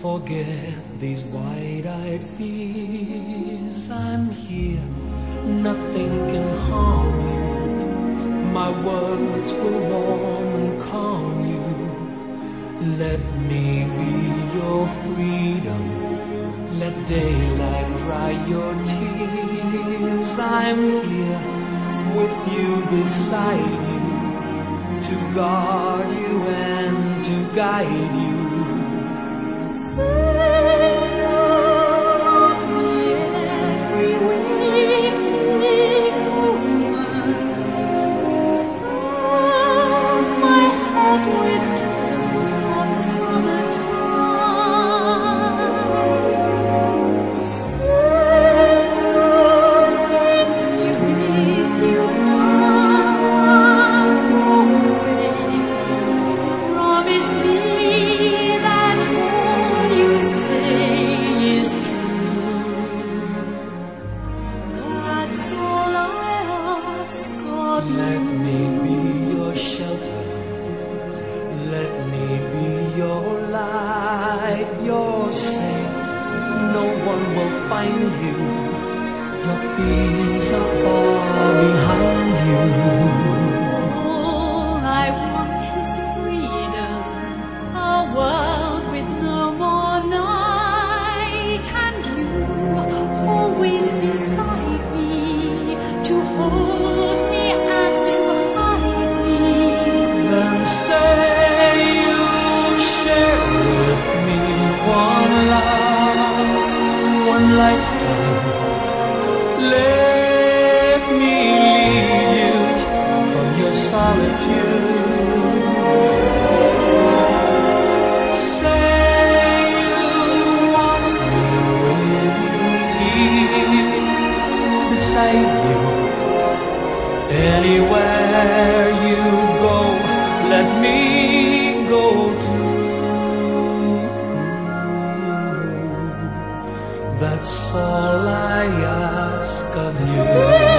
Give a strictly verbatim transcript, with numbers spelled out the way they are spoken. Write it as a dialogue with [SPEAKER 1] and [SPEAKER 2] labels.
[SPEAKER 1] Forget these wide-eyed fears. I'm here, nothing can harm you. My words will warm and calm you. Let me be your freedom. Let daylight dry your tears. I'm here with you, beside you, to guard you and to guide you. Let me be your shelter. Let me be your light. You're safe. No one will find you. Your fears are far behind you.
[SPEAKER 2] All I want is freedom, a world with no more night, and you always beside me to hold me.
[SPEAKER 1] Lifetime, let me lead you from your solitude. Say you want me with me, beside you. Anywhere you go, let me go too. That's all I ask of you.